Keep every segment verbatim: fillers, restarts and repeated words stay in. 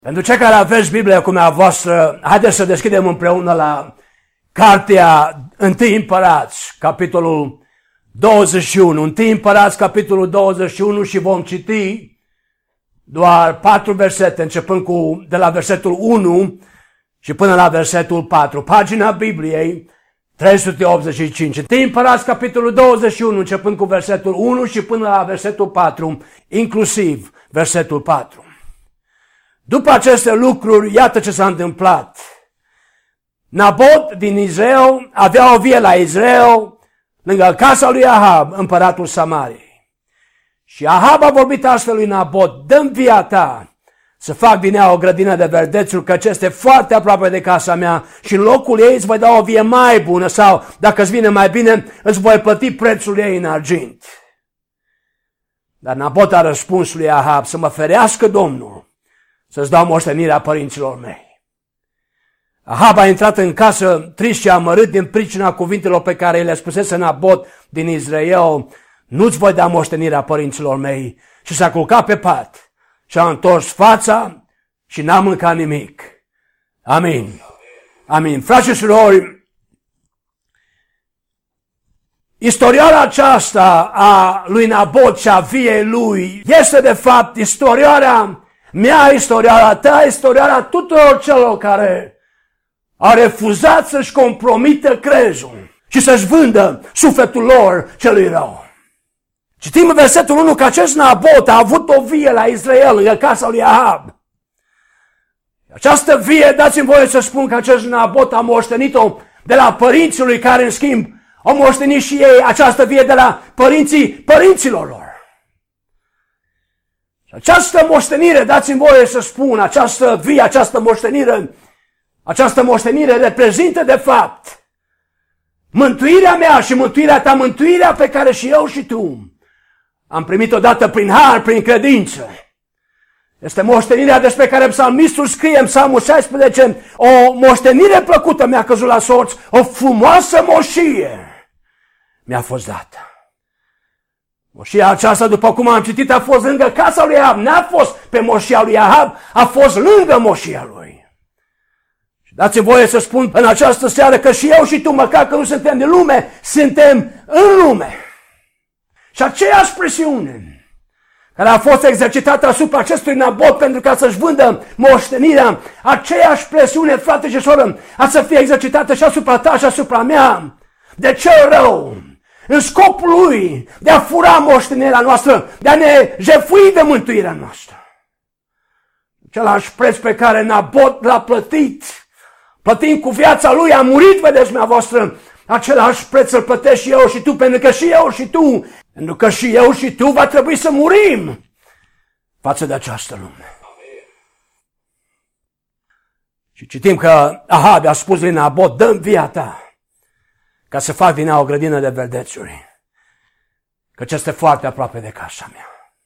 Pentru cei care aveți Biblia cu dumneavoastră, haideți să deschidem împreună la Cartea întâi Împărați, capitolul douăzeci și unu. întâi Împărați, capitolul douăzeci și unu, și vom citi doar patru versete, începând cu de la versetul unu și până la versetul patru. Pagina Bibliei trei sute optzeci și cinci. întâi Împărați, capitolul douăzeci și unu, începând cu versetul unu și până la versetul patru, inclusiv versetul patru. După aceste lucruri, iată ce s-a întâmplat. Nabot din Izrael avea o vie la Izrael, lângă casa lui Ahab, împăratul Samariei. Și Ahab a vorbit astfel lui Nabot: dă-mi via ta să fac din ea o grădină de verdețuri, căci este foarte aproape de casa mea și în locul ei îți voi da o vie mai bună, sau, dacă îți vine mai bine, îți voi plăti prețul ei în argint. Dar Nabot a răspuns lui Ahab: să mă ferească Domnul să-ți dau moștenirea părinților mei. Ahab a intrat în casă trist și amărât din pricina cuvintelor pe care le spusese Nabot din Izrael: nu-ți voi da moștenirea părinților mei. Și s-a culcat pe pat și a întors fața și n-a mâncat nimic. Amin. Amin. Frați și surori, istorioara aceasta a lui Nabot și a viei lui este de fapt istorioara mea, istorioara ta, istorioara tuturor celor care au refuzat să-și compromită crezul și să-și vândă sufletul lor celui rău. Citim în versetul unu că acest Nabot a avut o vie la Israel, lângă casa lui Ahab. Această vie, dați-mi voie să spun că acest Nabot a moștenit-o de la părinții lui, care în schimb au moștenit și ei această vie de la părinții părinților lor. Și această moștenire, dați-mi voie să spun, această vie, această moștenire, această moștenire reprezintă de fapt mântuirea mea și mântuirea ta, mântuirea pe care și eu și tu am primit odată prin har, prin credință. Este moștenirea despre care psalmistul scrie în Psalmul șaisprezece: o moștenire plăcută mi-a căzut la sorți, o frumoasă moșie mi-a fost dată. Moșia aceasta, după cum am citit, a fost lângă casa lui Ahab, n-a fost pe moșia lui Ahab, a fost lângă moșia lui. Și dați-mi voie să spun în această seară că și eu și tu, măcar că nu suntem de lume, suntem în lume. Și aceeași presiune care a fost exercitată asupra acestui Nabot pentru ca să-și vândă moștenirea, aceeași presiune, frate și soră, a să fie exercitată și asupra ta și asupra mea, de cel rău, în scopul lui de a fura moștenirea noastră, de a ne jefui de mântuirea noastră. Același preț pe care Nabot l-a plătit, plătind cu viața lui, a murit, vedeți dumneavoastră, același preț îl plătesc și eu și tu, pentru că și eu și tu, pentru că și eu și tu va trebui să murim față de această lume. Și citim că Ahab a spus lui Nabot: dă-mi via ta ca să fac din ea o grădină de verdețuri, căci este foarte aproape de casa mea.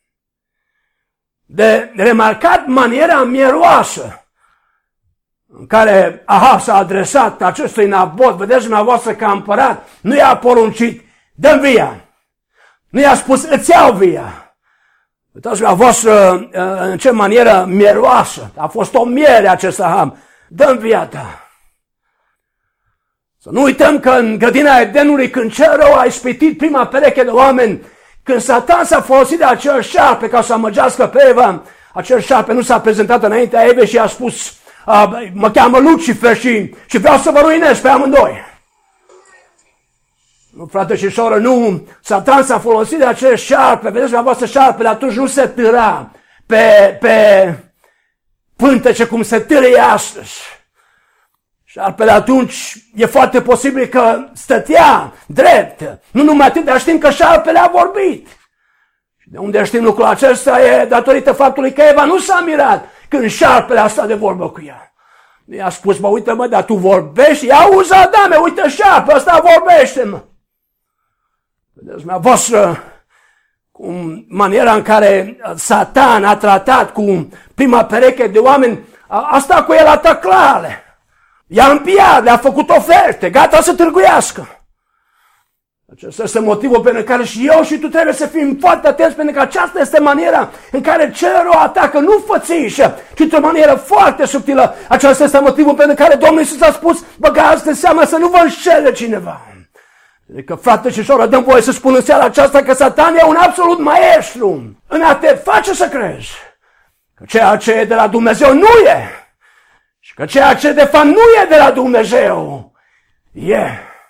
De remarcat maniera mieroasă în care Ahab s-a adresat acestui Nabot, vedeți dumneavoastră, ca împărat, nu i-a poruncit: dă-mi via. Nu i-a spus: îți iau via. Uitați dumneavoastră în ce manieră mieroasă. A fost o miere acest Ahab. Dă-mi via ta. Să nu uităm că în grădina Edenului, când cel rău a ispitit prima pereche de oameni, când Satan s-a folosit de acel șarpe ca să amăgească pe Eva, acel șarpe nu s-a prezentat înaintea Evei și a spus: mă cheamă Lucifer și, și vreau să vă ruinez pe amândoi. Nu, frate și soră, nu, Satan s-a folosit de acel șarpe. Vedeți dumneavoastră, șarpele atunci nu se târa pe, pe pântece cum se târâie astăzi. Șarpele atunci e foarte posibil că stătea drept. Nu numai atât, dar știm că șarpele a vorbit. Și de unde știm lucrul acesta e datorită faptului că Eva nu s-a mirat când șarpele a stat de vorbă cu ea. I-a spus: mă, uite mă, dar tu vorbești? Ia auzi, Adame, uite șarpele ăsta vorbește, mă. Vedeți dumneavoastră cum maniera în care Satan a tratat cu prima pereche de oameni, a stat cu el la tăclare. I-a împiat, le-a făcut oferte, gata să târguiască. Acesta este motivul pentru care și eu și tu trebuie să fim foarte atenți, pentru că aceasta este maniera în care cel rău atacă, nu fățișă, ci într-o manieră foarte subtilă. Acesta este motivul pentru care Domnul Iisus a spus, băgați de seama să nu vă înșele cineva. Adică, frate și soră, dăm voie să spun în seara aceasta că Satan e un absolut maestru în a te face să crezi că ceea ce e de la Dumnezeu nu e și că ceea ce de fapt nu e de la Dumnezeu e.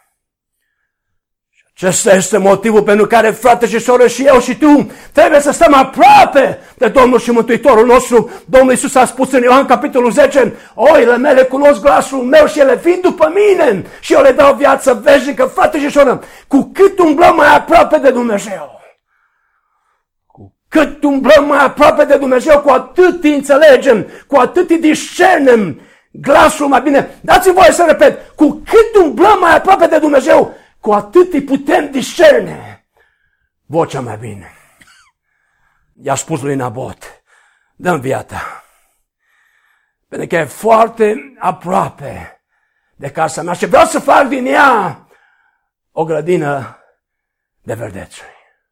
Acesta este motivul pentru care, frate și soră, și eu și tu trebuie să stăm aproape de Domnul și Mântuitorul nostru. Domnul Iisus a spus în Ioan capitolul zece, oile mele cunosc glasul meu și ele vin după mine și eu le dau viață veșnică. Frate și soră, cu cât umblăm mai aproape de Dumnezeu, cu cât umblăm mai aproape de Dumnezeu, cu atât îi înțelegem, cu atât îi discernem glasul mai bine. Dați-mi voie să repet, cu cât umblăm mai aproape de Dumnezeu, cu atât îi putem discerne vocea mai bine. I-a spus lui Nabot, dă-mi viața, pentru că e foarte aproape de casa mea și vreau să fac din ea o grădină de verdețuri.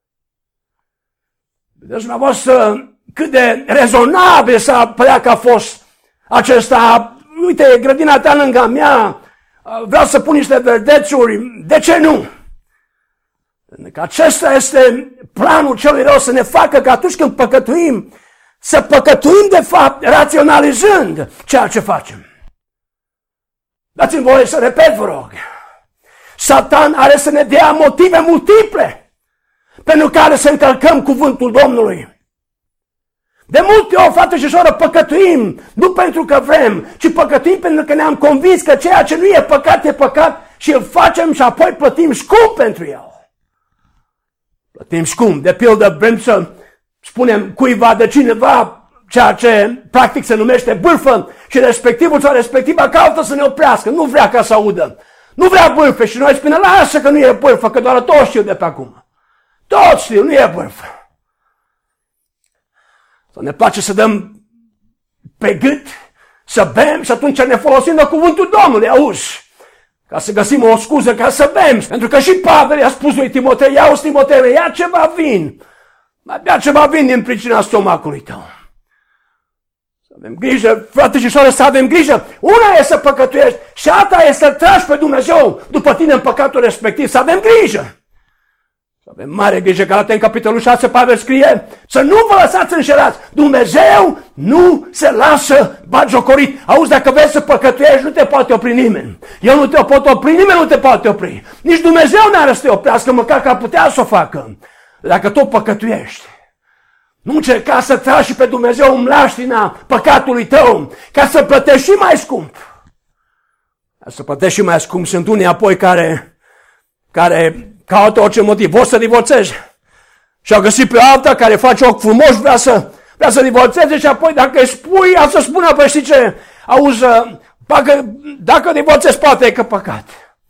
Vedeți, dumneavoastră, cât de rezonabil s-a părea că a fost acesta. Uite, grădina ta lângă a mea, vreau să pun niște verdețuri, de ce nu? Pentru că acesta este planul celui rău, să ne facă că atunci când păcătuim, să păcătuim de fapt raționalizând ceea ce facem. Dați-mi voie să repet, vă rog. Satan are să ne dea motive multiple pentru care să încălcăm cuvântul Domnului. De multe ori, frate și soră, păcătuim, nu pentru că vrem, ci păcătuim pentru că ne-am convins că ceea ce nu e păcat e păcat și îl facem și apoi plătim scump pentru el. Plătim scump. De pildă, vrem să spunem cuiva de cineva ceea ce practic se numește bârfă și respectivul sau respectiva caută să ne oprească. Nu vrea ca să audă. Nu vrea bârfe și noi spunem, lasă că nu e bârfă, că doar toți știu de pe acum. Toți știu, nu e bârfă. Să ne place să dăm pe gât, să bem și atunci ne folosim de cuvântul Domnului, auzi, ca să găsim o scuză ca să bem. Pentru că și Pavel i-a spus lui Timotei, ia-uzi Timotei, ia ceva vin, mai bea ceva vin din pricina stomacului tău. Să avem grijă, frate și soră, să avem grijă. Una e să păcătuiești și alta e să tragi pe Dumnezeu după tine în păcatul respectiv. Să avem grijă. Să avem mare grijă, că în capitolul șase Pavel scrie să nu vă lăsați înșelați. Dumnezeu nu se lasă batjocorit. Auzi, dacă vrei să păcătuiești, nu te poate opri nimeni. Eu nu te pot opri, nimeni nu te poate opri. Nici Dumnezeu n-are să te oprească, măcar că ar putea să o facă. Dacă tot păcătuiești, nu încerca să tragi și pe Dumnezeu în mlaștina păcatului tău, ca să plătești și mai scump. Ca să plătești și mai scump. Sunt unii apoi care, care caută orice motiv, vor să divorțeze. Și au găsit pe alta care face ochi frumoși, vrea să, vrea să divorțeze și apoi dacă îi spui, a să spună, păi știi ce, auzi, dacă, dacă divorțezi poate e că păcat.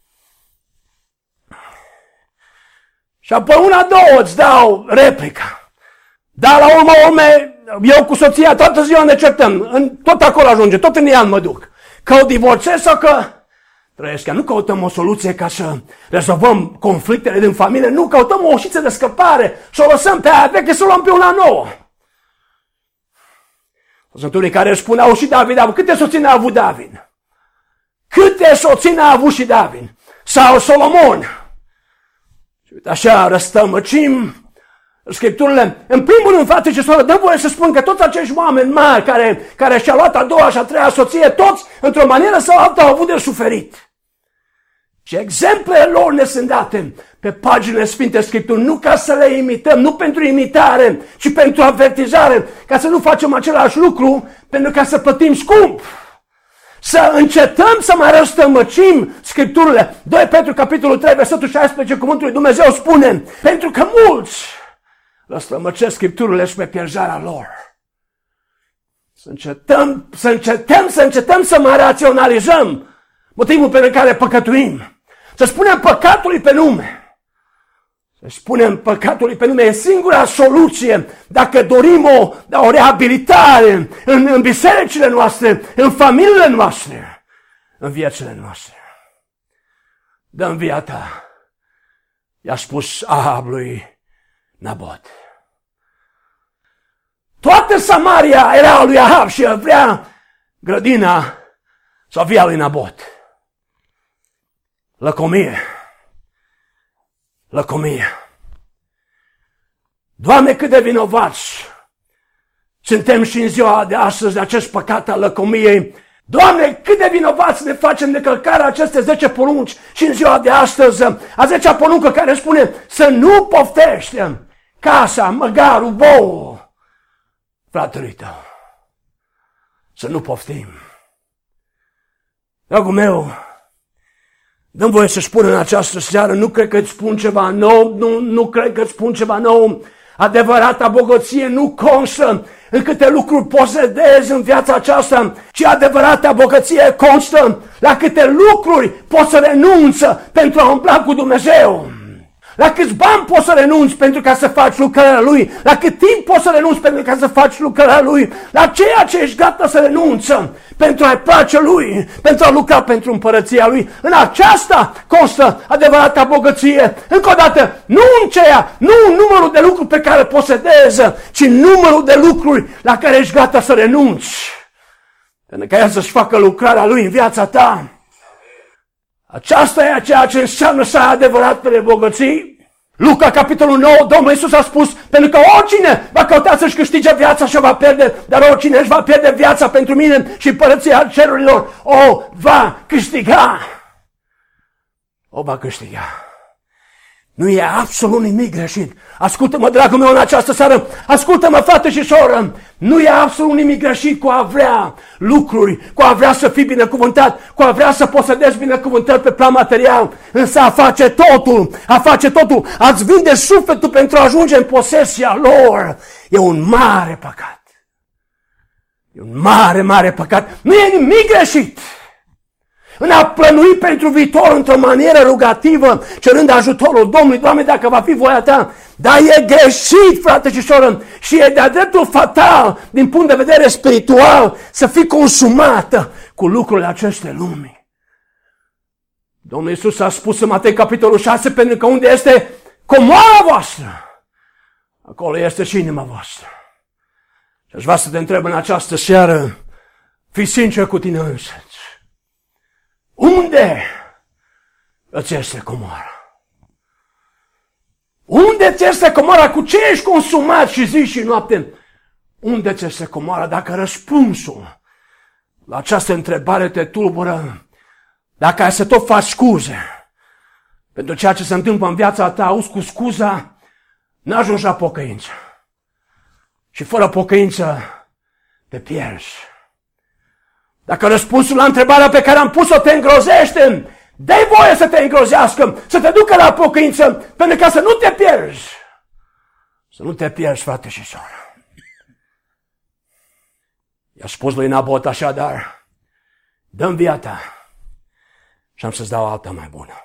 Și apoi una, două îți dau replica. Dar la urmă, urme, eu cu soția toată ziua ne certăm, în, tot acolo ajunge, tot în ea mă duc. Că o divorțez sau că trăiesc. Nu căutăm o soluție ca să rezolvăm conflictele din familie, nu căutăm o ușiță de scăpare, să o lăsăm pe aia veche, să o luăm pe una nouă. Sunt unii care își spuneau și David, David, câte soții a avut David? Câte soții a avut și David? Sau Solomon? Și uite așa răstămăcim Scripturile. În primul rând, frate și soră, dă voie să spun că toți acești oameni mari care, care și-au luat a doua și a treia soție, toți, într-o manieră sau alta, au avut de suferit. Și exemplele lor ne sunt date pe paginile Sfinte Scripturi, nu ca să le imităm, nu pentru imitare, ci pentru avertizare, ca să nu facem același lucru, pentru ca să plătim scump. Să încetăm să mai răstămăcim Scripturile. doi Petru, capitolul trei, versetul șaisprezece, cuvântul lui Dumnezeu spune, pentru că mulți răstămăcesc Scripturile și pe pierzarea lor. Să încetăm, să încetăm, să încetăm să mai raționalizăm motivul pentru care păcătuim. Să spunem păcatului pe nume. Să spunem păcatului pe nume. E singura soluție dacă dorim o, o reabilitare în, în bisericile noastre, în familiile noastre, în viețile noastre. Dă-mi viața i-a spus Ahab lui Nabot. Toată Samaria era a lui Ahab și el vrea grădina sau via lui Nabot. Lăcomie. Lăcomie. Doamne, cât de vinovați suntem și în ziua de astăzi de acest păcat al lăcomiei. Doamne, cât de vinovați ne facem de călcarea aceste zece porunci și în ziua de astăzi, a zecea poruncă care spune să nu poftești casa, măgarul, bou fratelui tău. Să nu poftim. Dragul meu, dă-mi voie să spun în această seară, nu cred că îți spun ceva nou, nu, nu cred că îți spun ceva nou. Adevărata bogăție nu constă în câte lucruri posedezi în viața aceasta, ci adevărata bogăție constă la câte lucruri poți să renunți pentru a umbla cu Dumnezeu. La câți bani poți să renunți pentru ca să faci lucrarea Lui, la cât timp poți să renunți pentru ca să faci lucrarea Lui, la ceea ce ești gata să renunți pentru a-i place Lui, pentru a lucra pentru împărăția Lui. În aceasta constă adevărata bogăție. Încă o dată, nu în ceea, nu în numărul de lucruri pe care posedezi, ci în numărul de lucruri la care ești gata să renunți. Pentru ca El să-și facă lucrarea Lui în viața ta. Aceasta e ceea ce înseamnă să ai adevăratele bogății. Luca, capitolul nouă, Domnul Iisus a spus, pentru că oricine va căuta să-și câștige viața și o va pierde, dar oricine își va pierde viața pentru mine și împărăția cerurilor, o va câștiga. O va câștiga. Nu e absolut nimic greșit. Ascultă-mă, dragul meu, în această seară, ascultă-mă, frate și soră, nu e absolut nimic greșit cu a vrea lucruri, cu a vrea să fii binecuvântat, cu a vrea să posedezi binecuvântări pe plan material, însă a face totul, a face totul, a-ți vinde sufletul pentru a ajunge în posesia lor, e un mare păcat. E un mare, mare păcat. Nu e nimic greșit în a plănui pentru viitor într-o manieră rugativă, cerând ajutorul Domnului. Doamne, dacă va fi voia Ta, dar e greșit, frate și soră, și e de-a dreptul fatal, din punct de vedere spiritual, să fii consumată cu lucrurile acestei lumi. Domnul Iisus a spus în Matei, capitolul șase, pentru că unde este comoara voastră, acolo este și inima voastră. Și aș vrea să te întreb în această seară, fii sincer cu tine însăți. Unde îți este comoara? Unde ți este comoara? Cu ce ești consumat și zi și noapte? Unde ți este comoara? Dacă răspunsul la această întrebare te tulbură, dacă ai să tot faci scuze pentru ceea ce se întâmplă în viața ta, auzi, cu scuza, n-ajungi la pocăință. Și fără pocăință te pierzi. Dacă răspunsul la întrebarea pe care am pus-o te îngrozește, dă-i voie să te îngrozească, să te ducă la pocăință, pentru ca să nu te pierzi. Să nu te pierzi, frate și soră. I-a spus lui Nabot așadar, dă-mi via ta și am să-ți dau alta mai bună.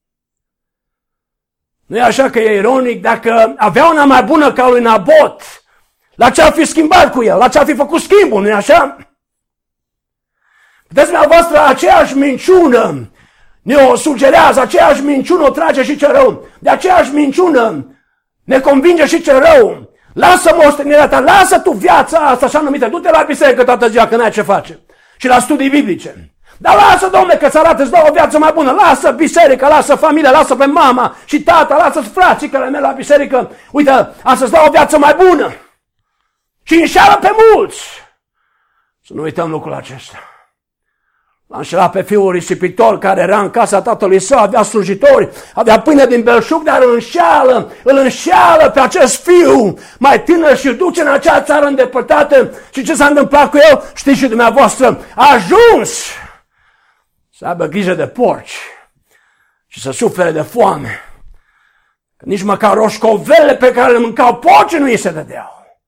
Nu e așa că e ironic? Dacă avea una mai bună ca lui Nabot, la ce ar fi schimbat cu el? La ce ar fi făcut schimbul? Nu e așa? Vedeți, dumneavoastră, aceeași minciună ne o sugerează, aceeași minciună o trage și ce rău. De aceeași minciună ne convinge și ce rău. Lasă moștenirea ta, lasă tu viața asta așa numită, du-te la biserică toată ziua că n-ai ce face. Și la studii biblice. Dar lasă, Dom'le, că ți arată, îți dau o viață mai bună. Lasă biserica, lasă familia, lasă pe mama și tata, lasă frații care merg la biserică. Uite, am să-ți dau o viață mai bună. Și înșeală pe mulți. Să nu uităm lucrul acesta. L-a înșelat pe fiul risipitor care era în casa tatălui său, avea slujitori, avea pâine din belșug, dar îl înșeală, îl înșeală pe acest fiu mai tânăr și îl duce în acea țară îndepărtată. Și ce s-a întâmplat cu el? Știți și dumneavoastră, a ajuns să aibă grijă de porci și să sufere de foame. Că nici măcar roșcovele pe care le mâncau porci nu îi se dădeau.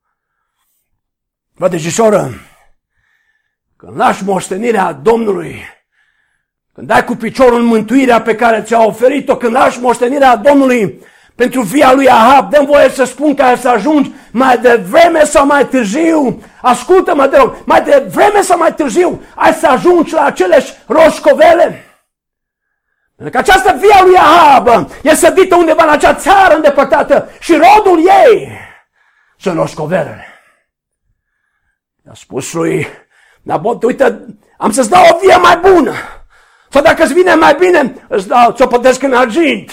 Frate și soră, când lași moștenirea Domnului, când dai cu piciorul în mântuirea pe care ți-a oferit-o, când lași moștenirea Domnului pentru via lui Ahab, dă-mi voie să spun că ai să ajungi mai devreme sau mai târziu, ascultă-mă de rog, mai devreme sau mai târziu, ai să ajungi la aceleși roșcovele. Pentru că această via lui Ahab e sădită undeva în acea țară îndepărtată și rodul ei sunt roscoverele. I-a spus lui Nabot, uite, am să-ți dau o vie mai bună. Sau dacă îți vine mai bine, îți dau, ți-o plătesc în argint.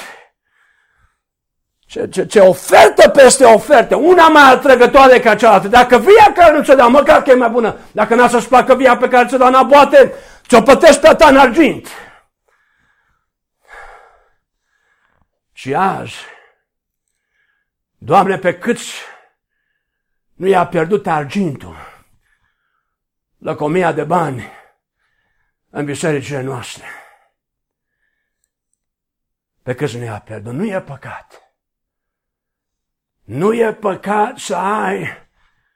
Ce, ce, ce ofertă peste ofertă, una mai atrăgătoare ca cealaltă. Dacă via care nu ți-o dau, măcar că e mai bună. Dacă n-a să-ți placă via pe care ți-o dau Nabote, ți-o plătesc pe ta în argint. Și azi, Doamne, pe câți nu i-a pierdut argintul, lăcomia de bani în bisericile noastre. Pe câți nu i-a pierdut, nu e păcat. Nu e păcat să ai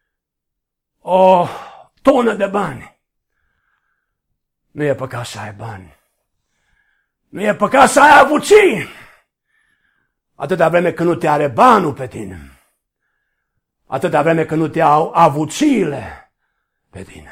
o tonă de bani. Nu e păcat să ai bani. Nu e păcat să ai avuții. Atâta vreme când nu te are banul pe tine. Atâta vreme când nu te au avuțiile pe tine.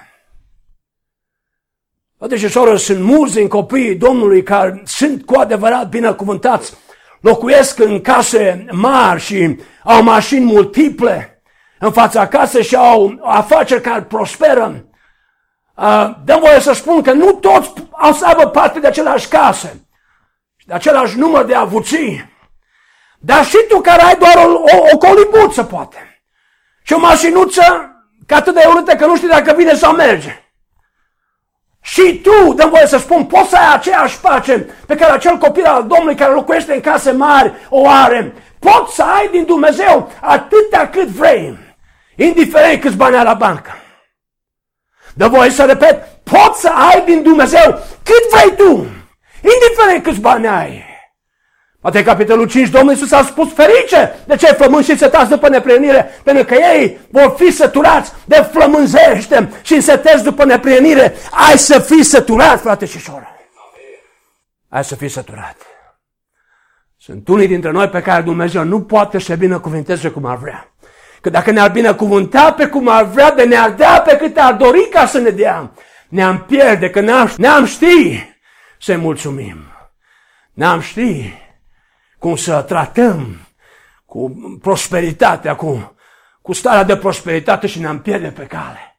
Frate și soră, sunt mulți din copiii Domnului care sunt cu adevărat binecuvântați. Locuiesc în case mari și au mașini multiple în fața casei și au afaceri care prosperă. Dăm voie să spun că nu toți au să aibă parte de aceleași case și de același număr de avuții. Dar și tu care ai doar o, o, o colibuță, poate, și o mașinuță că atât de urâtă că nu știi dacă vine sau merge. Și tu, dăm voie să spun, poți să ai aceeași pace pe care acel copil al Domnului care locuiește în case mari o are. Poți să ai din Dumnezeu atâta cât vrei, indiferent câți bani ai la bancă. Dă voie să repet, poți să ai din Dumnezeu cât vrei tu, indiferent câți bani ai. Matei capitolul cinci, Domnul Iisus a spus, ferice de cei flămânzi și setați după neprienire, pentru că ei vor fi săturați de flămânzește și însetezi după neprienire. Ai să fii săturat, frate și soră. Ai să fii săturat. Sunt unii dintre noi pe care Dumnezeu nu poate să binecuvânteze cum ar vrea. Că dacă ne-ar binecuvânta pe cum ar vrea, de ne-ar dea pe cât ar dori ca să ne dea, ne-am pierde, că ne-am, ne-am ști să-i mulțumim. Ne-am ști cum să tratăm cu prosperitatea, cu, cu starea de prosperitate și ne-am pierde pe cale.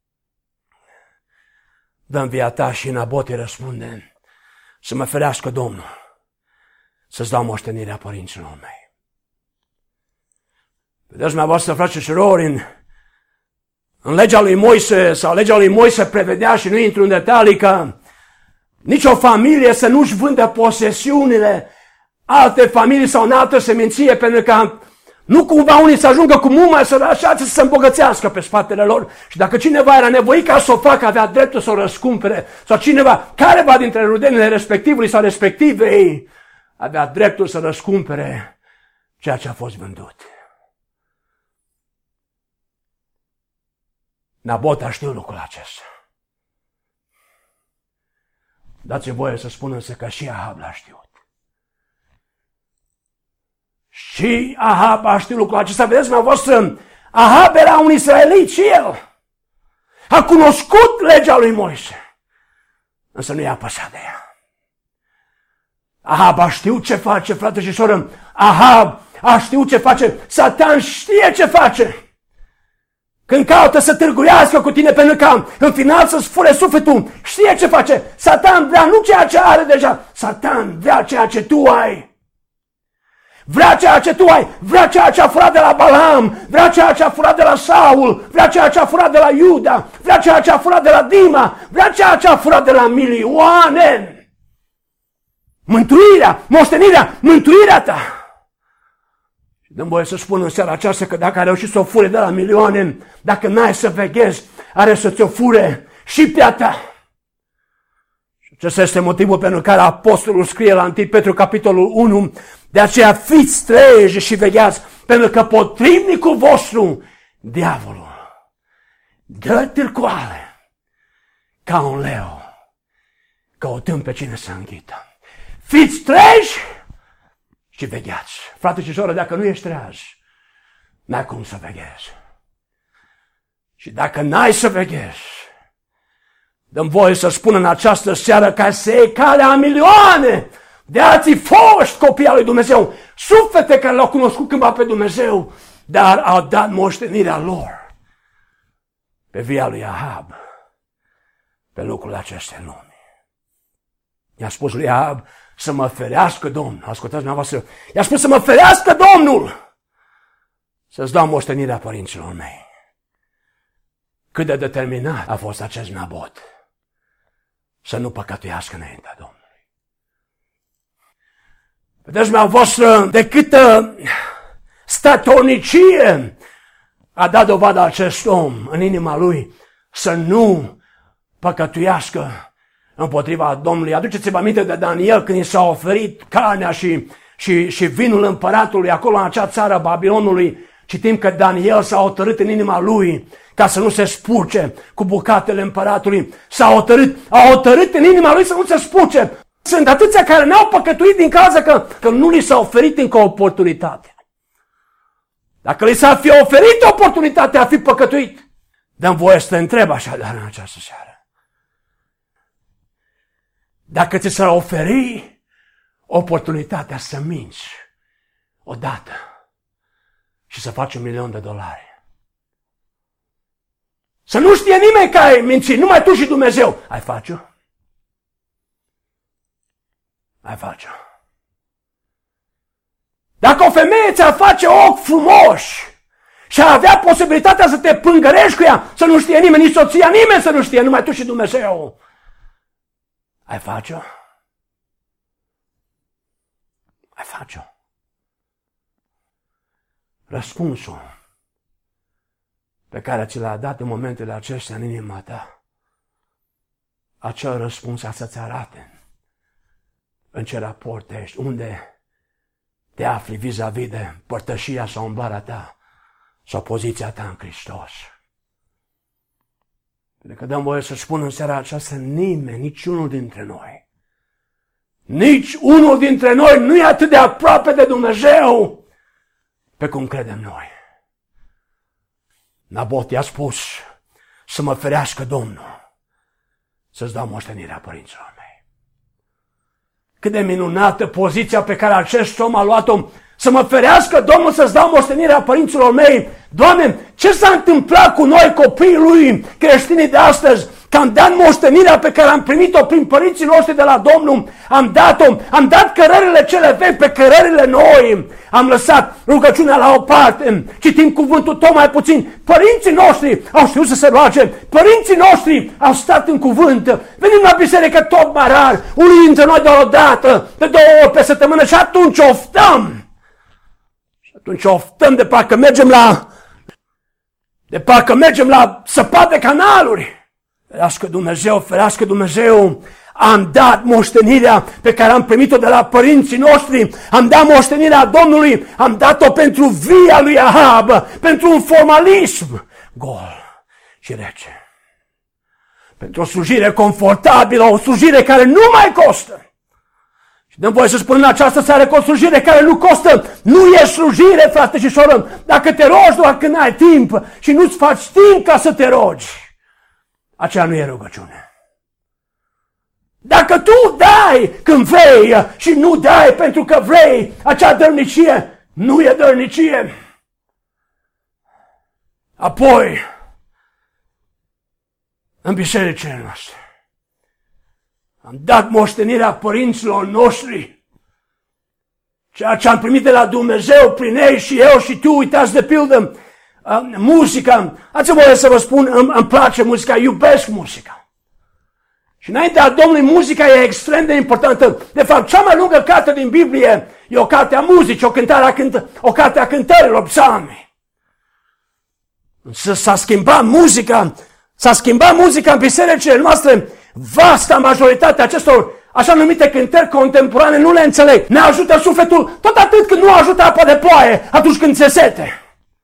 Dă-mi via ta și Nabot îi răspunde, să mă ferească Domnul să-ți dau moștenirea părinților mei. Vedeți, dumneavoastră, frați și surori, în, în legea lui Moise sau legea lui Moise prevedea, și nu intru în detalii, că nicio familie să nu-și vândă posesiunile alte familii sau în altă seminție, pentru că nu cumva unii să ajungă cu mult mai săraci și alții să se îmbogățească pe spatele lor. Și dacă cineva era nevoit ca să o facă, avea dreptul să o răscumpere. Sau cineva, careva dintre rudenile respectivului sau respectivei, avea dreptul să răscumpere ceea ce a fost vândut. Nabot a știut lucrul acesta. Dați-mi voie să spun însă că și Ahab l-a știut. Și Ahab a știut lucrul acesta. Vedeți, dumneavoastră, Ahab era un israelit și el. A cunoscut legea lui Moise, însă nu i-a păsat de ea. Ahab a știut ce face, frate și soră. Ahab a știut ce face. Satan știe ce face. Când caută să târguiască cu tine pentru ca în final să-ți fure sufletul, știe ce face. Satan vrea nu ceea ce are deja. Satan vrea ceea ce tu ai. Vrea ceea ce tu ai, vrea ceea ce a furat de la Balaam, vrea ceea ce a furat de la Saul, vrea ceea ce a furat de la Iuda, vrea ceea ce a furat de la Dima, vrea ceea ce a furat de la milioane. Mântuirea, moștenirea, mântuirea ta. Și dăm voie să spun în seara aceasta că dacă a reușit să o fure de la milioane, dacă n-ai să veghezi, are să ți-o fure și pe a ta. Acesta este motivul pentru care apostolul scrie la întâi Petru capitolul unu, de aceea fiți treji și vegheați, pentru că potrivnicul vostru, diavolul, dă târcoale ca un leu, căutând pe cine să înghită. Fiți treji și vegheați. Frate și soră, dacă nu ești treaz, n-ai cum să veghezi. Și dacă n-ai să veghezi, dăm voie să spun în această seară că se e calea a milioane de alții foști copii al lui Dumnezeu, suflete care l-au cunoscut cândva pe Dumnezeu, dar au dat moștenirea lor pe via lui Ahab, pe lucrul acestei lumi. I-a spus lui Ahab să mă ferească Domnul. Ascultați dumneavoastră. I-a spus să mă ferească Domnul să-ți dau moștenirea părinților mei. Cât de determinat a fost acest Nabot să nu păcătuiască înaintea Domnului. Vedeți dumneavoastră de câtă statornicie a dat dovadă acest om în inima lui să nu păcătuiască împotriva Domnului. Aduceți-vă aminte de Daniel când i s-a oferit carnea și, și, și vinul împăratului acolo în acea țară Babilonului. Citim că Daniel s-a hotărât în inima lui ca să nu se spurce cu bucatele împăratului. S-a hotărât, a hotărât în inima lui să nu se spurce. Sunt atâția care n-au păcătuit din cauza că, că nu li s-a oferit încă oportunitatea. Dacă li s-ar fi oferit oportunitatea a fi păcătuit, dăm voie să te întreb așadar în această seară. Dacă ți s-ar oferi oportunitatea să minți odată și să faci un milion de dolari, să nu știe nimeni că ai mințit, numai tu și Dumnezeu, ai face-o? Ai face-o. Dacă o femeie ți-ar face ochi frumoși și ar avea posibilitatea să te pângărești cu ea, să nu știe nimeni, nici soția, nimeni să nu știe, numai tu și Dumnezeu, ai face-o? Ai face-o? Răspunsul pe care ți l-a dat în momentele acestea în inima ta, acel răspuns a să-ți arate în ce raport ești, unde te afli vis-a-vis de părtășia sau umblarea ta sau poziția ta în Hristos. Pentru că dăm voie să spun în seara aceasta, nimeni, niciunul dintre noi, nici unul dintre noi nu e atât de aproape de Dumnezeu pe cum credem noi. Nabot i-a spus să mă ferească Domnul să-ți dau moștenirea părinților mei. Cât de minunată poziția pe care acest om a luat-o, să mă ferească Domnul să-ți dau moștenirea părinților mei. Doamne, ce s-a întâmplat cu noi copiii lui creștinii de astăzi? Că am dat moștenirea pe care am primit-o prin părinții noștri de la Domnul, am dat-o, am dat cărările cele vechi pe cărările noi, am lăsat rugăciunea la o parte, citim cuvântul tot mai puțin. Părinții noștri au știut să se roage, părinții noștri au stat în cuvânt, venim la biserică tot mai rar, unii dintre noi doar o dată, de două ori pe săptămână și atunci oftăm. Și atunci oftăm de parcă mergem la, de parcă mergem la săpat de canaluri. Ferească Dumnezeu, ferească Dumnezeu, am dat moștenirea pe care am primit-o de la părinții noștri, am dat moștenirea Domnului, am dat-o pentru via lui Ahab, pentru un formalism gol și rece, pentru o slujire confortabilă, o slujire care nu mai costă. Și dăm voie să spun în această seară că o slujire care nu costă nu e slujire, frate și soră, dacă te rogi doar când ai timp și nu-ți faci timp ca să te rogi. Aceea nu e rugăciune. Dacă tu dai când vrei și nu dai pentru că vrei, acea dărnicie nu e dărnicie. Apoi, în bisericile noastre, am dat moștenirea părinților noștri, ceea ce am primit de la Dumnezeu prin ei și eu și tu, uitați de pildă, Uh, muzica, ați voie să vă spun, îmi, îmi place muzica, iubesc muzica. Și înaintea Domnului, muzica e extrem de importantă. De fapt, cea mai lungă carte din Biblie e o carte a muzicii, o, cântare a cânt- o carte a cântărilor, psalmi. Însă s-a schimbat muzica, s-a schimbat muzica în bisericile noastre. Vasta majoritatea acestor așa numite cântări contemporane nu le înțeleg. Ne ajută sufletul tot atât cât nu ajută apa de ploaie atunci când se sete.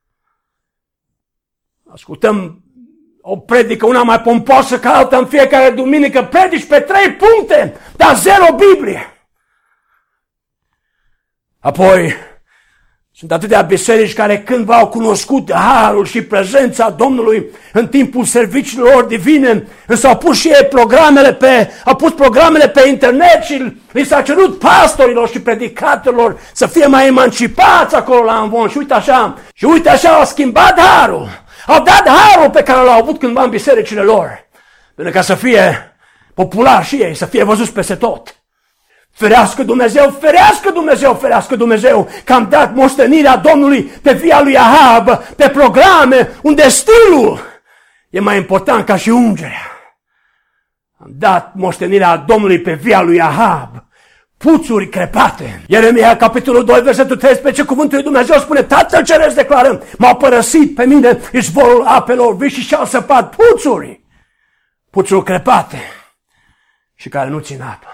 Ascultăm o predică, una mai pompoasă ca alta în fiecare duminică, predici pe trei puncte, dar zero Biblie. Apoi Sunt atâtea biserici care cândva au cunoscut harul și prezența Domnului în timpul serviciilor divine, însă au pus și ei programele pe, au pus programele pe internet și li s-a cerut pastorilor și predicatorilor să fie mai emancipați acolo la Amvon. Și uite așa, și uite așa au schimbat harul. Au dat harul pe care l-au avut cândva în bisericile lor, pentru ca să fie popular și ei, să fie văzuți peste tot. Ferească Dumnezeu, ferească Dumnezeu, ferească Dumnezeu, că am dat moștenirea Domnului pe via lui Ahab, pe programe, unde stilul e mai important ca și ungerea. Am dat moștenirea Domnului pe via lui Ahab, puțuri crepate. Ieremia, capitolul doi, versetul treisprezece, cuvântul lui Dumnezeu spune, Tatăl Ceresc declară, m-au părăsit pe mine izvorul apelor vii și și-au săpat puțuri, puțuri crepate și care nu țin apă.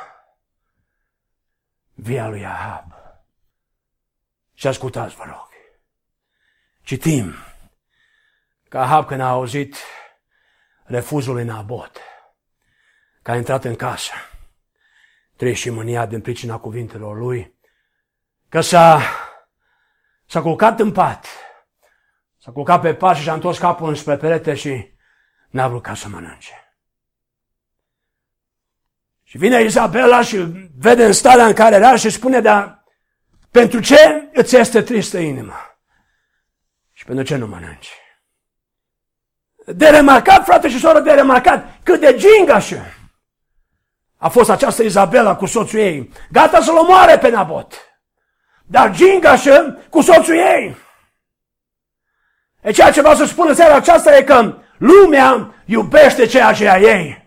Via lui Ahab. Și ascultați, vă rog. Citim că Ahab, când a auzit refuzul lui Nabot, că a intrat în casă, trece și mânia din pricina cuvintelor lui, că s-a, s-a culcat în pat, s-a culcat pe pat și și-a întors capul înspre perete și n-a vrut ca să mănânce. Și vine Izabela și vede în starea în care era și spune, dar pentru ce îți este tristă inima? Și pentru ce nu mănânci? De remarcat, frate și soră, de remarcat cât de gingașă a fost această Izabela cu soțul ei. Gata să-l omoare pe Nabot. Dar gingașă cu soțul ei. E ceea ce vreau să spun în seara aceasta e că lumea iubește ceea ce e a ei.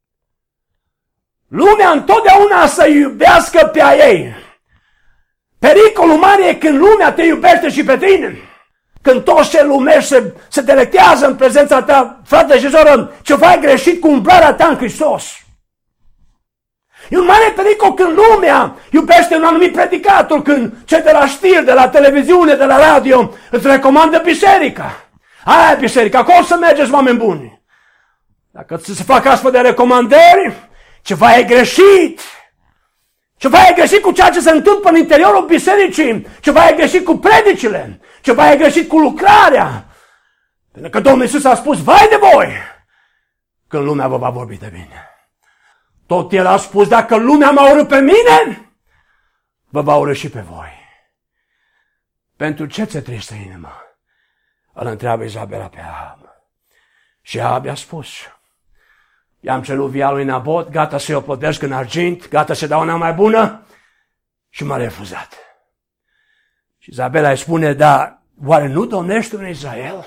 Lumea întotdeauna să iubească pe a ei. Pericolul mare e când lumea te iubește și pe tine. Când toți ce lumești se, se delectează în prezența ta, frate și soră, ceva ai greșit cu umblarea ta în Hristos. E un mare pericol când lumea iubește un anumit predicator, când cei de la știri, de la televiziune, de la radio, îți recomandă biserica. Aia e biserica, acolo să mergeți, oameni buni. Dacă se fac astfel de recomandări, ceva e greșit. Ceva e greșit cu ceea ce se întâmplă în interiorul bisericii. Ceva e greșit cu predicile. Ceva e greșit cu lucrarea. Pentru că Domnul Iisus a spus, vai de voi, când lumea vă va vorbi de mine. Tot El a spus, dacă lumea m-a urât pe mine, vă va urâ și pe voi. Pentru ce ți-e tristă inima? Îl întreabă Izabela pe Ahab. Și Ahab i-a spus, i-am cerut via lui Nabot, gata să-i o plătesc în argint, gata să dau una mai bună și m-a refuzat. Și Izabela îi spune, dar oare nu domnești în Israel?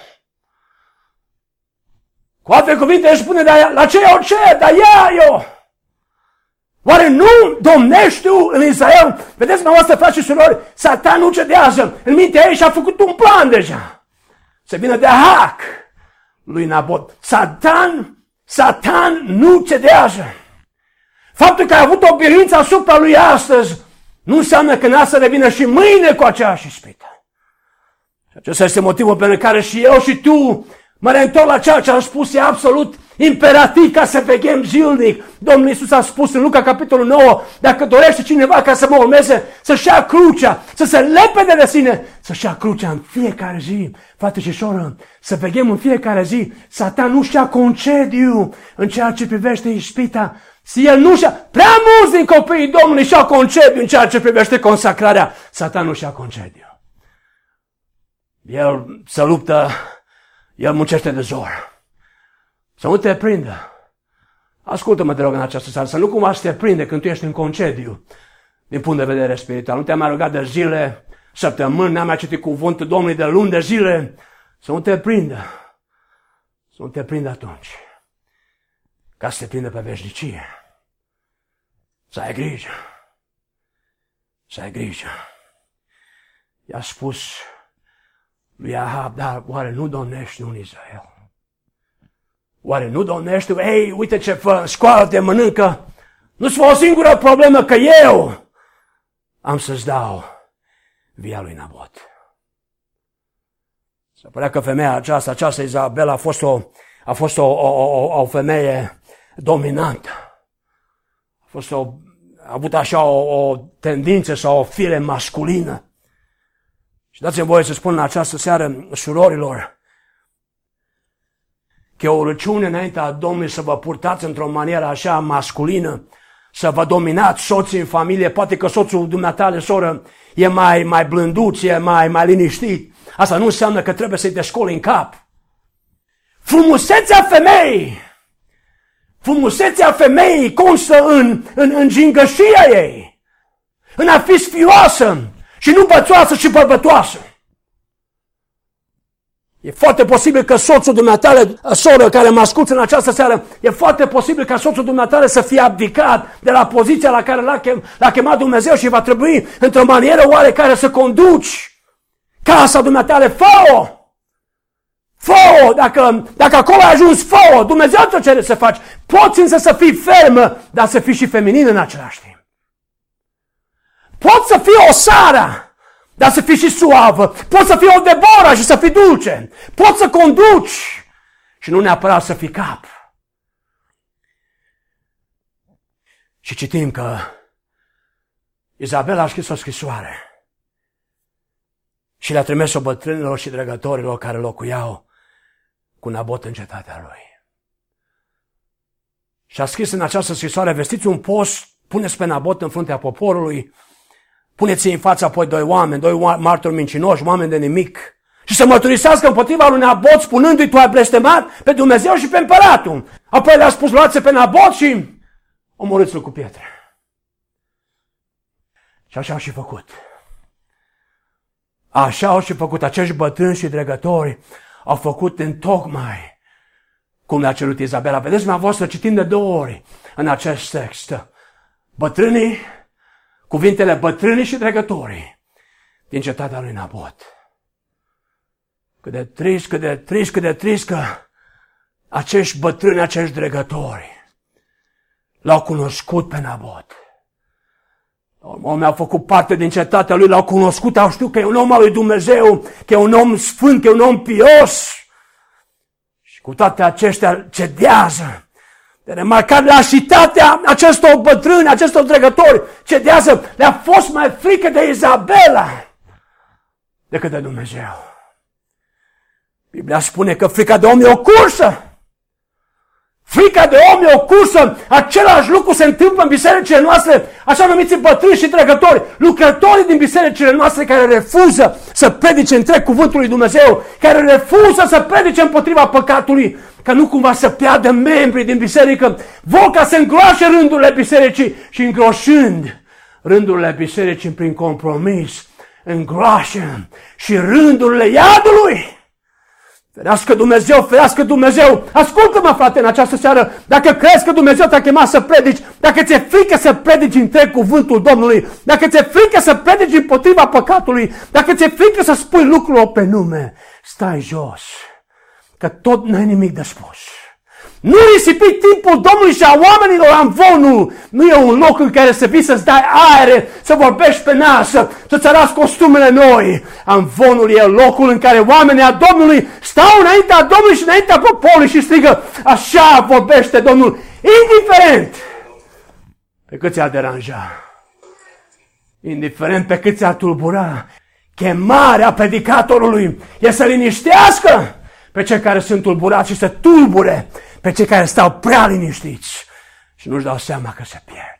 Cu alte cuvinte îi spune, dar la ce eu cer, dar ia eu? Oare nu domnești tu în Israel? Vedeți, dumneavoastră, frați și surori, Satan nu cedează. În mintea ei și-a făcut un plan deja. Se vină de hac lui Nabot. Satan Satan nu cedează. Faptul că ai avut o biruință asupra lui astăzi nu înseamnă că n-a să revină și mâine cu aceeași ispită. Și acesta este motivul pentru care și eu și tu mă reîntorc la ceea ce am spus, e absolut imperativ ca să veghem zilnic. Domnul Iisus a spus în Luca capitolul nouă, dacă dorește cineva ca să mă urmeze, să-și ia crucea, să se lepede de sine, să-și ia crucea în fiecare zi. Frate și soră, să veghem în fiecare zi. Satan nu-și ia concediu în ceea ce privește ispita. El nu-și ia, prea mulți din copiii Domnului și-au concediu în ceea ce privește consacrarea. Satan nu-și ia concediu. El se luptă, el muncește de zor. Să nu te prindă. Ascultă-mă, te rog, în această seară, să nu cumva să te prinde când tu ești în concediu din punct de vedere spiritual. Nu te-am mai rugat de zile, săptămâni, n-am mai citit cuvântul Domnului de luni de zile. Să nu te prindă. Să nu te prindă atunci. Ca să te prindă pe veșnicie. Să ai grijă. Să ai grijă. I-a spus lui Ahab, dar oare nu domnești în Israel? Oare nu domnești? Ei, uite ce fă, scoală-te, mănâncă. Nu-ți fă o singură problemă, că eu am să-ți dau via lui Nabot. Se părea că femeia aceasta, aceasta Izabela, a fost o, a fost o, o, o, o femeie dominantă. A fost o, a avut așa o, o tendință sau o fire masculină. Și dați-mi voie să spun în această seară, surorilor, că e o rugăciune înaintea Domnului să vă purtați într-o manieră așa masculină, să vă dominați soții în familie. Poate că soțul dumneatale, soră, e mai, mai blânduț, e mai, mai liniștit. Asta nu înseamnă că trebuie să-i descoli în cap. Frumusețea femeii, frumusețea femeii constă în, în, în gingășia ei, în a fi sfioasă și nu bățoasă și bărbătoasă. E foarte posibil că soțul dumneatale, soră care mă ascultă în această seară, e foarte posibil ca soțul dumneatale să fie abdicat de la poziția la care l-a, chem, l-a chemat Dumnezeu și va trebui într-o manieră oarecare să conduci casa dumneatale. Fă-o! Fă-o! Dacă, dacă acolo ai ajuns, fă-o! Dumnezeu te cere să faci. Poți însă să fii fermă, dar să fii și feminin în același timp. Poți să fii o Sara, dar să fii și suavă. Poți să fii o Debora și să fii dulce. Poți să conduci și nu neapărat să fii cap. Și citim că Izabela a scris o scrisoare și le-a trimis-o bătrânilor și dregătorilor care locuiau cu Nabot în cetatea lui. Și a scris în această scrisoare: vestiți un post, puneți pe Nabot în fruntea poporului, puneți-i în fața apoi doi oameni, doi martori mincinoși, oameni de nimic, și să mărturisească împotriva lui Nabot, spunându-i: tu ai blestemat pe Dumnezeu și pe împăratul. Apoi le-a spus: luați pe Nabot și omorâți-l cu pietre. Și așa au și făcut. Așa au și făcut. Acești bătrâni și dregători au făcut întocmai cum le-a cerut Izabela. Vedeți, dumneavoastră, citim de două ori în acest text bătrânii, cuvintele bătrânii și dregătorii din cetatea lui Nabot. Cât de trist, cât de trist, cât de trist că acești bătrâni, acești dregători l-au cunoscut pe Nabot. Oamenii au făcut parte din cetatea lui, l-au cunoscut, au știut că e un om al lui Dumnezeu, că e un om sfânt, că e un om pios. Și cu toate acestea cedează. De remarcat lașitatea acestor bătrâni, acestor dregători, cedează. Le-a fost mai frică de Izabela decât de Dumnezeu. Biblia spune că frica de om e o cursă. Frica de om e o cursă. Același lucru se întâmplă în bisericile noastre, așa numiți bătrâni și dregători, lucrătorii din bisericile noastre care refuză să predice întreg cuvântul lui Dumnezeu, care refuză să predice împotriva păcatului, ca nu cumva să piardă membrii din biserică, vor ca să îngroașe rândurile bisericii și îngroșând rândurile bisericii prin compromis, îngroașă și rândurile iadului. Ferească Dumnezeu, ferească Dumnezeu! Ascultă-mă, frate, în această seară, dacă crezi că Dumnezeu te-a chemat să predici, dacă ți-e frică să predici întreg cuvântul Domnului, dacă ți-e frică să predici împotriva păcatului, dacă ți-e frică să spui lucrurile pe nume, stai jos, că tot n-ai nimic de spus. Nu risipi timpul Domnului și a oamenilor. Amvonul nu e un loc în care să vii să-ți dai aere, să vorbești pe nas, să-ți arăți costumele noi. Amvonul e locul în care oamenii a Domnului stau înaintea Domnului și înaintea poporului și strigă: așa vorbește Domnul, indiferent pe cât ți-a deranja, indiferent pe cât ți-a tulbura. Chemarea predicatorului e să liniștească pe cei care sunt tulburați și să tulbure pe cei care stau prea liniștiți și nu-și dau seama că se pierd.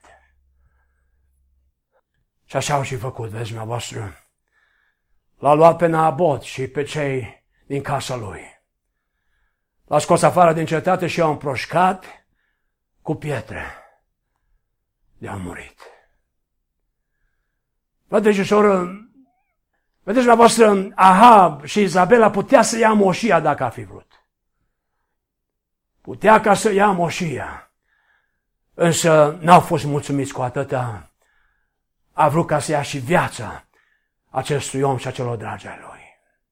Și așa au și făcut, vezi, dumneavoastră. L-a luat pe Nabot și pe cei din casa lui. L-a scos afară din cetate și i-au împroșcat cu pietre. De-au murit. Frate și soră, vedeți, dumneavoastră, Ahab și Izabela putea să ia moșia dacă a fi vrut. Putea ca să ia moșia. Însă n-au fost mulțumiți cu atâta. A vrut ca să ia și viața acestui om și acelor dragi ai lui.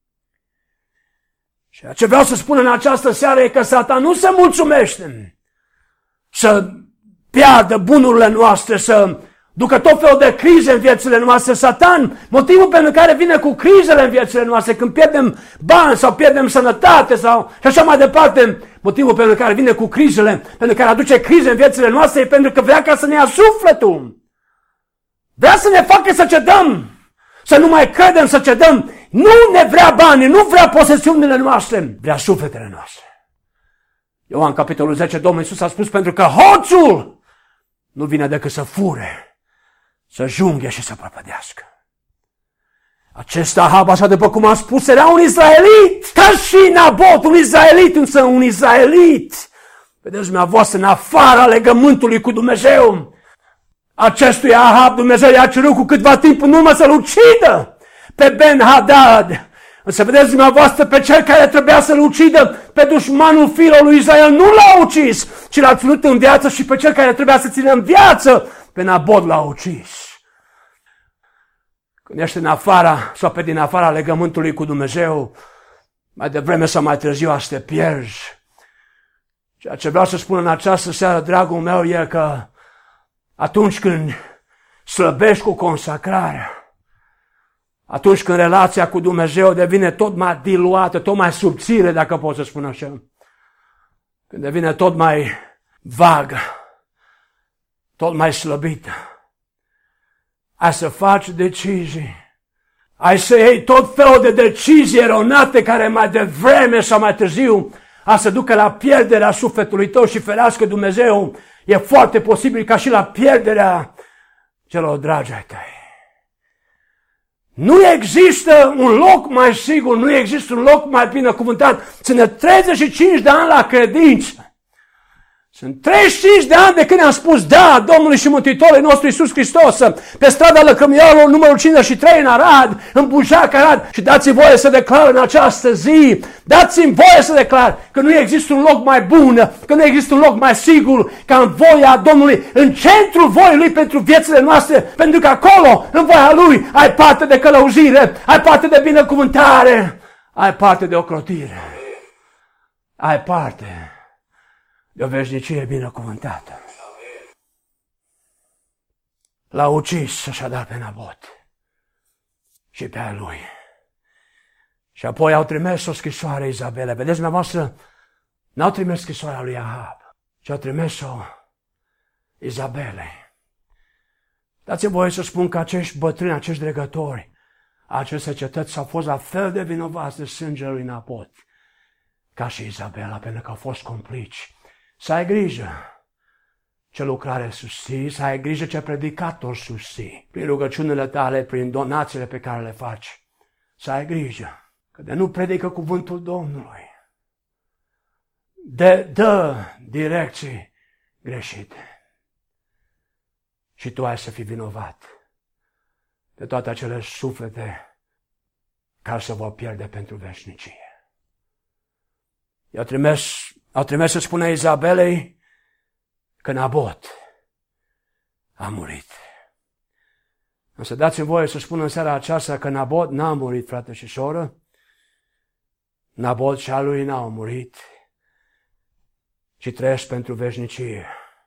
Și ce vreau să spun în această seară e că Satan nu se mulțumește să piardă bunurile noastre, să ducă tot felul de crize în viețile noastre. Satan, motivul pentru care vine cu crizele în viețile noastre, când pierdem bani sau pierdem sănătate sau și așa mai departe, motivul pentru care vine cu crizele, pentru care aduce crize în viețile noastre, e pentru că vrea ca să ne ia sufletul. Vrea să ne facă să cedăm, să nu mai credem, să cedăm. Nu ne vrea banii, nu vrea posesiunile noastre, vrea sufletele noastre. Ioan, capitolul zece, Domnul Iisus a spus, pentru că hoțul nu vine decât să fure, să junghe și să prăpădească. Acest Ahab, așa după cum am spus, era un izraelit, ca și Nabot, un izraelit, însă un izraelit. Vedeți dumneavoastră, în afara legământului cu Dumnezeu, acestui Ahab, Dumnezeu i-a cerut cu câtva timp în urmă să-l ucidă pe Ben-Hadad. Însă vedeți dumneavoastră, pe cel care trebuia să-l ucidă, pe dușmanul fiilor lui Israel, nu l-a ucis, ci l-a ținut în viață, și pe cel care trebuia să țină în viață, pe Nabot l-a ucis. Când ești în afara, sau pe din afara legământului cu Dumnezeu, mai devreme sau mai târziu a să te pierzi. Ceea ce vreau să spun în această seară, dragul meu, e că atunci când slăbești cu consacrarea, atunci când relația cu Dumnezeu devine tot mai diluată, tot mai subțire, dacă pot să spun așa, când devine tot mai vagă, tot mai slăbită, ai să faci decizii, ai să iei tot felul de decizii eronate care mai devreme sau mai târziu a să ducă la pierderea sufletului tău, și ferească Dumnezeu, e foarte posibil ca și la pierderea celor dragi ai tăi. Nu există un loc mai sigur, nu există un loc mai binecuvântat. Sunt treizeci și cinci de ani la credință. Sunt treizeci și cinci de ani de când am spus da Domnului și Mântuitorului nostru Iisus Hristos, pe strada Lăcrămioarelor, numărul cincizeci și trei în Arad, în Bujac, Arad, și dați-mi voie să declar în această zi, dați-mi voie să declar că nu există un loc mai bun, că nu există un loc mai sigur ca în voia Domnului, în centrul voii Lui pentru viețile noastre, pentru că acolo, în voia Lui, ai parte de călăuzire, ai parte de binecuvântare, ai parte de ocrotire, ai parte de o veșnicie binecuvântată. L-a ucis așadar pe Nabot și pe a lui. Și apoi au trimis o scrisoare Izabele. Vedeți, dumneavoastră, n-au trimis scrisoarea lui Ahab, ci au trimis-o Izabelei. Dați-mi voie să spun că acești bătrâni, acești dregători, aceste cetăți au fost la fel de vinovați de sângele lui Nabot ca și Izabela, pentru că au fost complici. Să ai grijă ce lucrare susții, să ai grijă ce predicator susții, prin rugăciunile tale, prin donațiile pe care le faci. Să ai grijă că de nu predică cuvântul Domnului, de dă direcții greșite. Și tu ai să fii vinovat de toate acele suflete care se vor pierde pentru veșnicie. I-au trimis Au trimis să spună Izabelei că Nabot a murit. Însă dați-mi voie să spun în seara aceasta că Nabot n-a murit, frate și soră. Nabot și a lui n-au murit, ci trăiesc pentru veșnicie.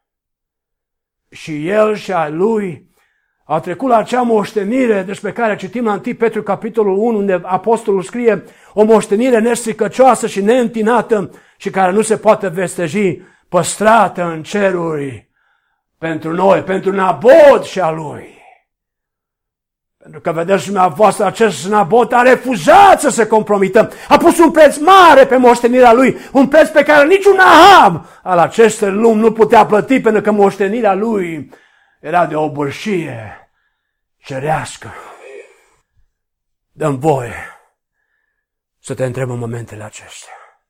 Și el și a lui au trecut la acea moștenire despre care citim la întâi Petru capitolul unu, unde apostolul scrie o moștenire nestricăcioasă și neîntinată și care nu se poate vesteji, păstrată în ceruri pentru noi, pentru Nabot și a lui. Pentru că, vedeți dumneavoastră, acest Nabot a refuzat să se compromită. A pus un preț mare pe moștenirea lui, un preț pe care niciun Ahab al acestei lumi nu putea plăti, pentru că moștenirea lui era de obârșie cerească. Dă-mi voie să te întreb în momentele acestea.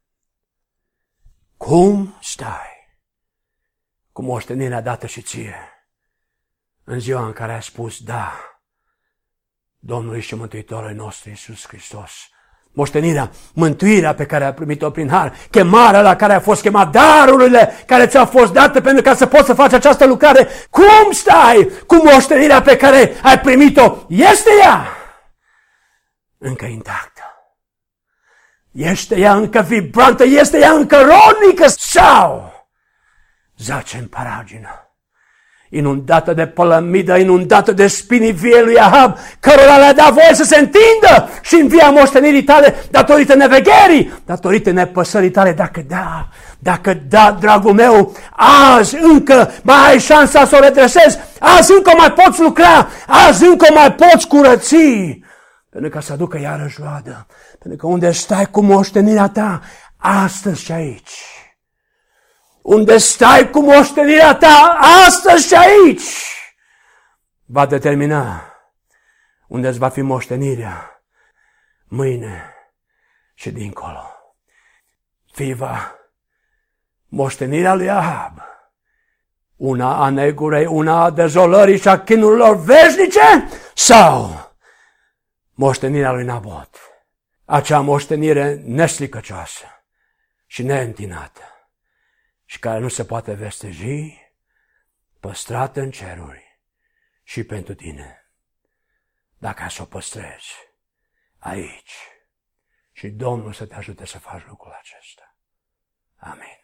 Cum stai cu moștenirea dată și ție în ziua în care ai spus da Domnului și Mântuitorului nostru Iisus Hristos? Moștenirea, mântuirea pe care ai primit-o prin har, chemarea la care ai fost chemat, darurile care ți-au fost date pentru ca să poți să faci această lucrare. Cum stai cu moștenirea pe care ai primit-o? Este ea încă intactă? Este ea încă vibrantă? Este ea încă rodnică? Sau zace în paragină, inundată de pălămidă, inundată de spinii vie lui Ahab, cărora le-a dat voie să se întindă și în via moștenirii tale, datorită nevegherii, datorită nepăsării tale? Dacă da, dacă da, dragul meu, azi încă mai ai șansa să o redresezi, azi încă mai poți lucra, azi încă mai poți curăți, pentru ca să aducă iarăși roadă. Pentru că unde stai cu moștenirea ta, astăzi și aici. Unde stai cu moștenirea ta, astăzi și aici, va determina unde îți va fi moștenirea mâine și dincolo. Fiva, moștenirea lui Ahab, una a negurei, una a dezolării și a chinurilor veșnice, sau moștenirea lui Nabot, acea moștenire nestricăcioasă și neîntinată și care nu se poate vesteji, păstrată în ceruri și pentru tine, dacă ai să o păstrezi aici. Și Domnul să te ajute să faci lucrul acesta. Amin.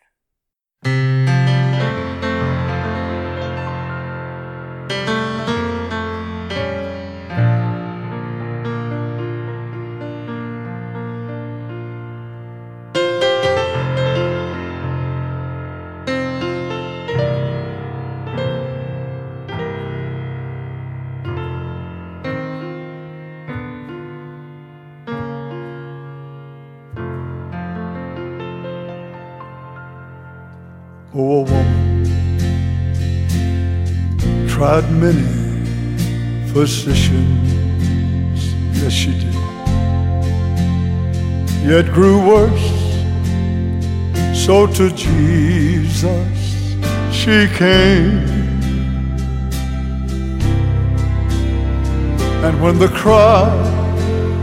Oh, a woman tried many physicians, yes she did, yet grew worse. So to Jesus she came, and when the crowd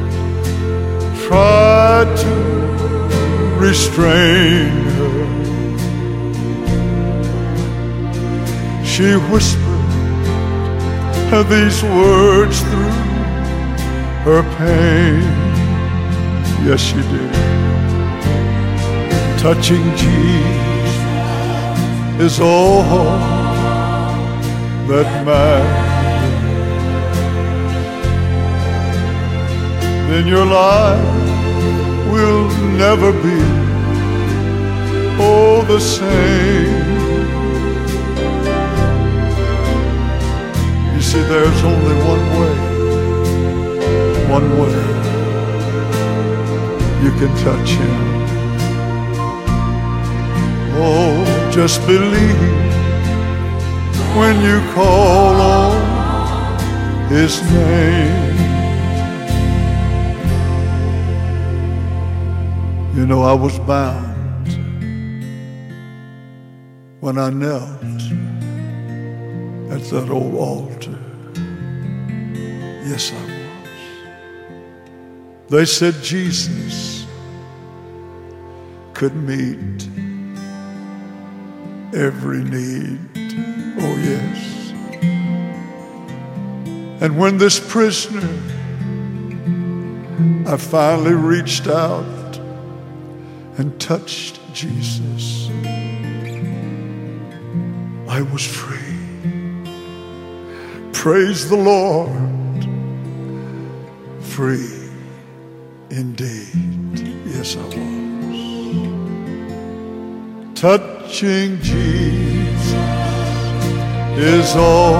tried to restrain her, she whispered these words through her pain. Yes, she did. Touching Jesus is all that matters. Then your life will never be oh the same. See, there's only one way, one way you can touch him. Oh, just believe when you call on his name. You know, I was bound when I knelt at that old altar. Yes, I was. They said Jesus could meet every need. Oh, yes. And when this prisoner, I finally reached out and touched Jesus, I was free. Praise the Lord. Free indeed. Yes, I was. Touching Jesus is all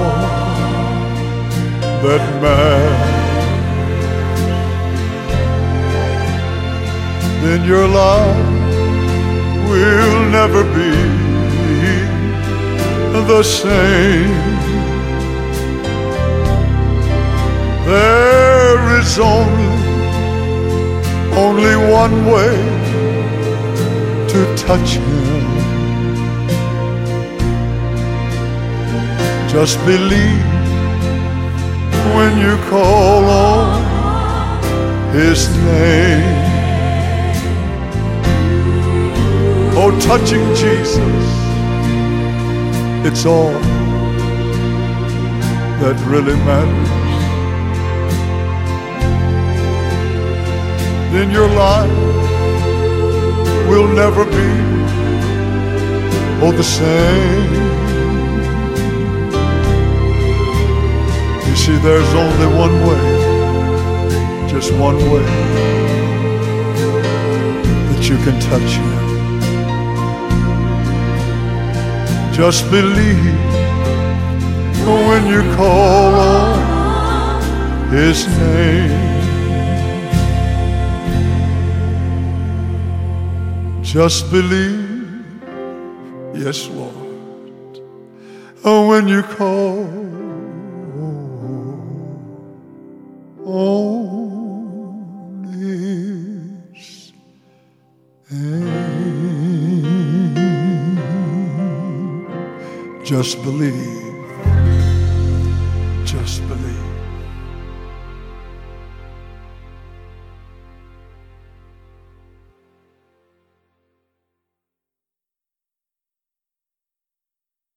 that matters. Then your life will never be the same. There is only, only one way to touch him. Just believe when you call on his name. Oh, touching Jesus, it's all that really matters. Then your life will never be oh the same. You see, there's only one way, just one way that you can touch him. Just believe when you call on his name. Just believe, yes, Lord. Oh, when you call on His name, just believe, just believe.